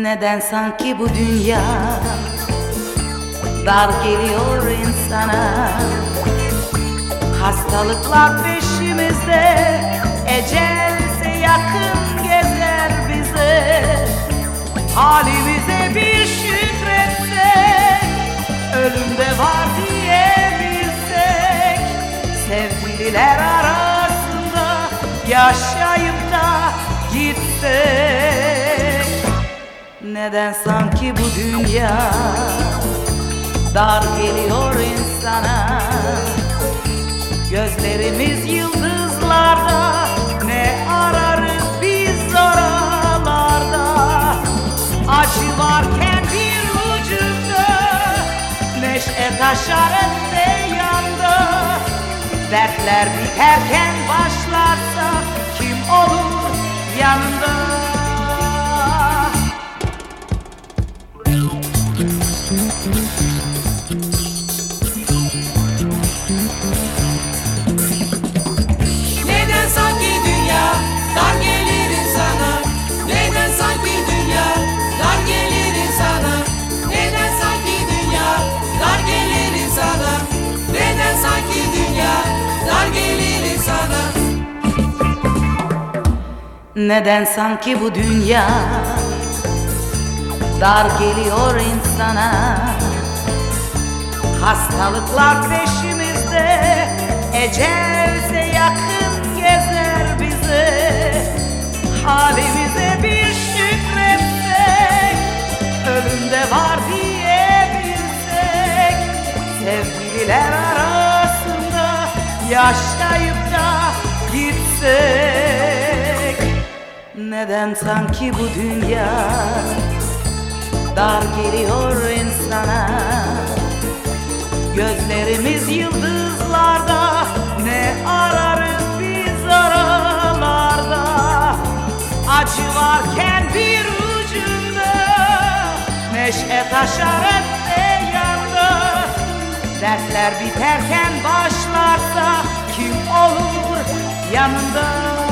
Neden sanki bu dünya dar geliyor insana? Hastalıklar peşimizde, ecelse yakın gezer bize. Halimize bir şükretsek, ölümde var diyebilsek. Sevgililer arasında yaşayıp da gitsek. Neden sanki bu dünya dar geliyor insana? Gözlerimiz yıldızlarda, ne ararız biz oralarda? Acı varken bir ucunda, neşe taşar öte yanda. Dertler biterken başlarsa kim olur yanında? Neden sanki dünya dar gelir insana? Neden sanki dünya dar gelir insana? Neden sanki dünya dar gelir insana? Neden sanki dünya dar gelir insana? Neden sanki bu dünya dar geliyor insana? Hastalıklar peşimizde, ecelse yakın gezer bize. Halimize bir şükretsek, ölümde var diyebilsek. Sevgililer arasında yaşayıp da gitsek. Neden sanki bu dünya dar geliyor insana? Gözlerimiz yıldızlarda, ne ararız biz oralarda? Acı varken bir ucunda, neşe taşar öte yanda. Dertler biterken başlarsa kim olur yanında?